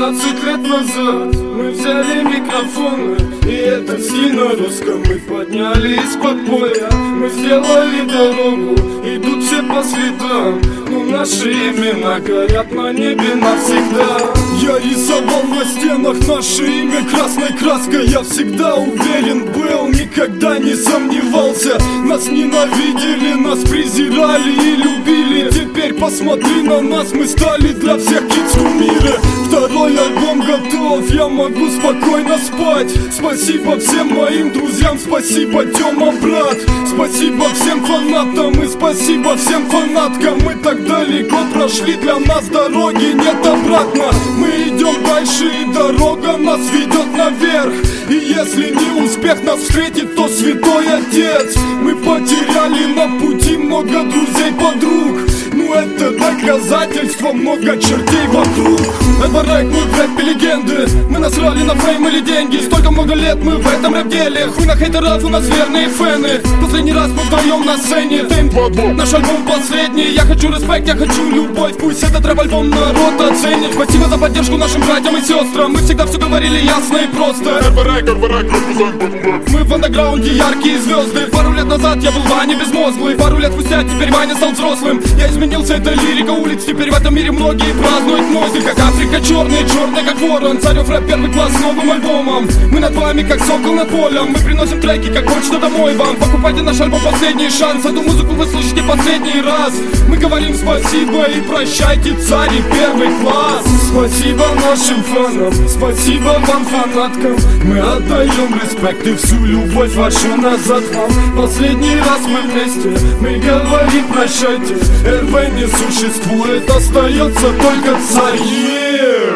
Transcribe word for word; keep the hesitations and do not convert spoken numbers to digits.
двенадцать лет назад мы взяли микрофоны, и этот стиль на русском мы подняли из-под боя. Мы сделали дорогу, идут все по следам, но наши имена горят на небе навсегда. Я рисовал на стенах наше имя красной краской. Я всегда уверен был, никогда не сомневался. Нас ненавидели, нас презирали и любили. Теперь посмотри на нас, мы стали для всех kids кумиры. Второй альбом готов, я могу спокойно спать. Спасибо всем моим друзьям, спасибо, Тёма, брат. Спасибо всем фанатам и спасибо всем фанаткам. Мы так далеко прошли, для нас дороги нет обратно. Мы идем дальше, и дорога нас ведет наверх. И если не успех нас встретит, то святой отец. Мы потеряли на пути много друзей, подруг. Ну это доказательство, много чертей вокруг. Это рэп, мы в рэпе легенды. Мы насрали на фейм или деньги. Столько много лет мы в этом рэп деле. Хуй на хейтеров, у нас верные фэны. Последний раз мы вдвоем на сцене. Фейм, наш альбом последний. Я хочу респект, я хочу любовь. Пусть этот рэп-альбом народ оценит. Спасибо за поддержку нашим братьям и сестрам. Мы всегда все говорили ясно и просто. Мы в андеграунде яркие звезды. Пару лет назад я был Ваня безмозглый. Пару лет спустя теперь Ваня стал взрослым. Я изменился, это лирика улиц. Теперь в этом мире многие празднуют мой стиль. Как Африка черный, черный как ворон. Царев рэп первый класс с новым альбомом. Мы над вами как сокол над полем. Мы приносим треки как почта домой вам. Покупайте наш альбом, последний шанс. Эту музыку вы слышите последний раз. Мы говорим спасибо и прощайте, царь и первый класс. Спасибо нашим фанам, спасибо вам, фанаткам. Мы отдаем респект и всю любовь вашу назад вам. Последний раз мы вместе, мы говорим прощайте. эр вэ не существует, остается только царь. Yeah!